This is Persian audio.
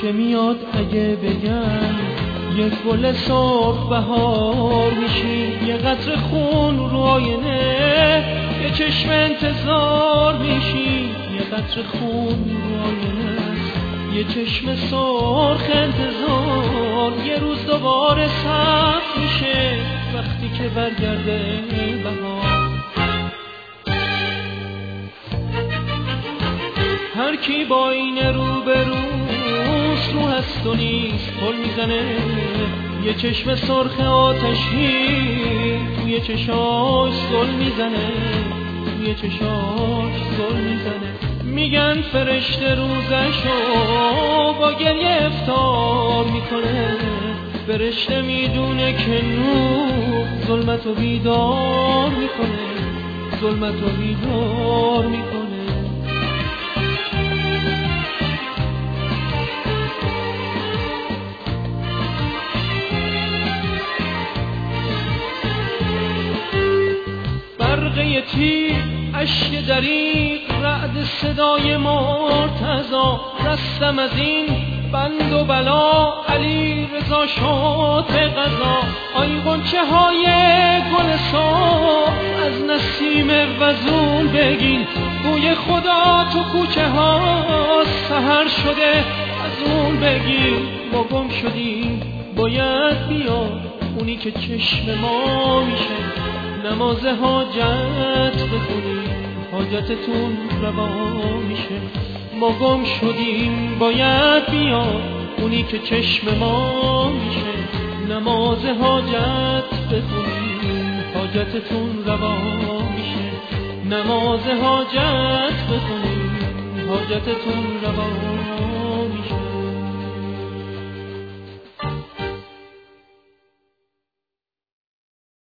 که میاد اگه بگن یک گل سرخ بهار میشی، یه قطره خون رو آینه یه چشم انتظار میشی، یه قطره خون رو آینه یه چشم سرخ انتظار. یه روز دوباره سبز میشه وقتی که برگرده بهار. هر کی با این رو به روست رو هست و نیست پل میزنه، یه چشم سرخ آتشی توی چشاش زل میزنه، توی چشاش زل میزنه. میگن فرشته روزشو با گریه افطار میکنه، فرشته میدونه که نور ظلمتو بیدار میکنه، ظلمتو بیدار میکنه. برقه تیر اشک دریق رعد صدای مرتضی، رستم از این بند و بلا علی رضا شد به قضا. آی غنچه های گل صبح از نسیم وزون بگین، بوی خدا تو کوچه ها سحر شده از اون بگین. ما گم شدیم باید بیاد اونی که چشم ما میشه، نماز حاجت بخونیم حاجتتون روا میشه. ما گم شدیم باید بیاد اونی که چشم ما میشه، نماز حاجت بخونیم حاجتتون روا میشه، نماز حاجت بخونیم حاجتتون روا